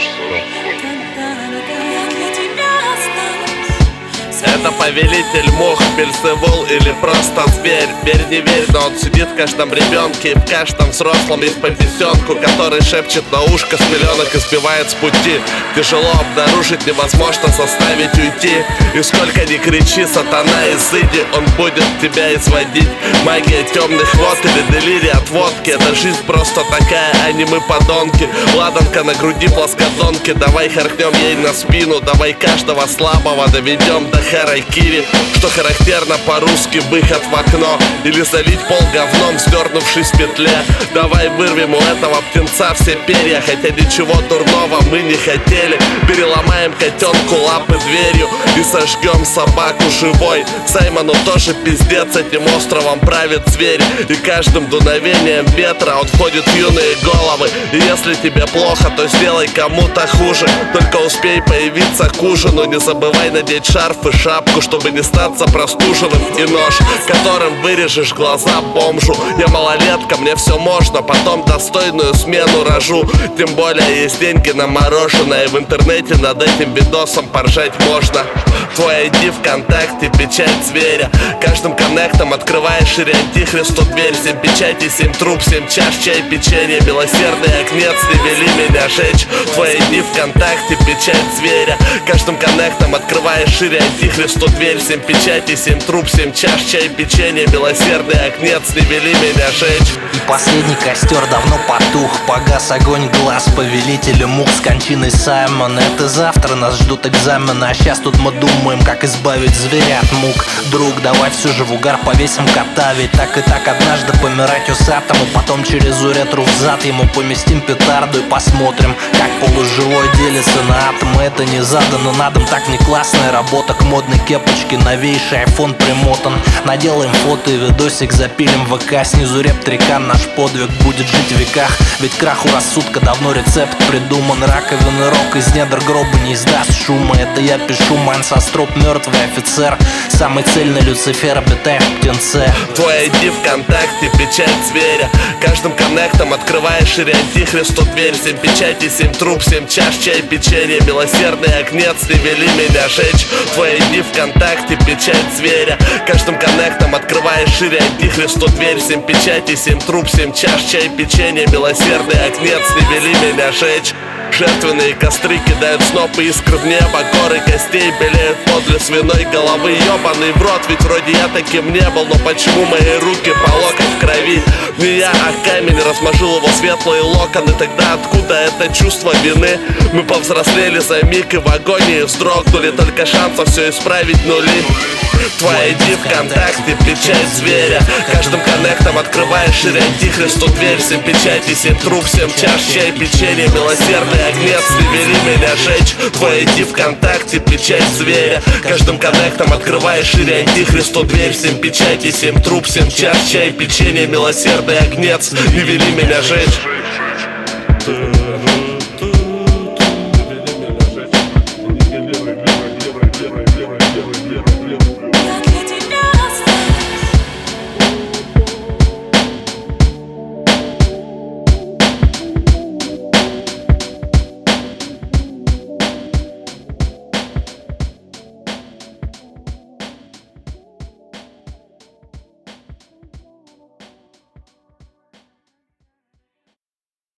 Это повелитель мух, Бельзевул или просто зверь. Верь, не верь, но он сидит в каждом ребенке и в каждом взрослом есть побесенку, который шепчет на ушко с пеленок и сбивает с пути. Тяжело обнаружить, невозможно заставить уйти. И сколько ни кричи, сатана, изыди, он будет тебя изводить. Магия темных вод или делирий от водки. Эта жизнь просто такая, а не мы подонки. Ладанка на груди плоскодонки, давай харкнем ей на спину. Давай каждого слабого доведем до харакири, что характерно по-русски выход в окно. Или залить пол говном, сдернувшись в петле. Давай вырвем у этого птенца все перья, хотя ничего дурного мы не хотели. Переломаем котенку лапы дверью и сожгем собаку живой. Саймону тоже пиздец, этим островом правит зверь. И каждым дуновением ветра он входит в юные головы. И если тебе плохо, то сделай кому-то хуже. Только успей появиться к ужину. Не забывай надеть шарф и шапку, чтобы не статься простуженным. И нож, которым вырежешь глаза бомжу. Я малолетка, мне все можно, потом достойную смену рожу. Тем более есть деньги на мороженое. В интернете над этим видосом поржать можно. Твой ID ВКонтакте, печать зверя. Каждым коннектом открываешь шире антихристу дверь. 7 печатей, 7 труб, 7 чаш, чай, печенье. Милосердный огнец, не вели меня жечь. Твой ID ВКонтакте, печать зверя. Каждым коннектом открываешь шире антихристу дверь. 7 печатей, 7 труб, 7 чаш, чай, печенье. Милосердный огнец, не вели меня жечь. И последний костер давно потух, погас огонь глаз повелителя мух с кончиной Саймона. Это завтра нас ждут экзамены, а сейчас тут мы думаем, как избавить зверя от мук. Друг, давай все же в угар повесим кота, ведь так и так однажды помирать усатому. Потом через уретру взад ему поместим петарду и посмотрим, как полуживой делится на атомы. Это не задано на дом, так не классная работа. К модной кепочке новейший айфон примотан. Наделаем фото и видосик, запилим в ВК. Снизу реп-трикан, наш подвиг будет жить в веках. Ведь краху рассудка давно рецепт придуман. Раковины рок из недр гроба не издаст шума. Это я пишу, Мансостроп, мертвый офицер. Самый цельный Люцифер, обитая в птенце. Твой ID ВКонтакте, печать зверя. Каждым коннектом открываешь шире антихристу дверь. 7 печатей, 7 труб, 7 чаш, чай, печенье. Милосердный огнец, не вели меня жечь. Твой ID ВКонтакте, печать зверя. Каждым коннектом открываешь шире антихристу дверь. 7 печатей, 7 труб, 7 чаш, чай, печенье. Милосердный огнец, не вели меня жечь. Жертвенные костры кидают снопы искр в небо. Горы костей белеют подле свиной головы. Ёбаный в рот, ведь вроде я таким не был. Но почему мои руки по локоть в крови? Не я, а камень размажил его светлые локоны. Тогда откуда это чувство вины? Мы повзрослели за миг и в агонии вздрогнули. Только шансов все исправить нули. Твой ID ВКонтакте, печать зверя. Каждым коннектом открываешь шире антихристу дверь. 7 печатей, 7 труб, 7 чаш, чай, печенье. Милосердный огнец, не вели меня жечь. Твой ID ВКонтакте, печать зверя. Каждым коннектом открываешь шире антихристу дверь. 7 печатей, 7 труб, 7 чаш, чай, печенье. Милосердный огнец, не вели меня жечь.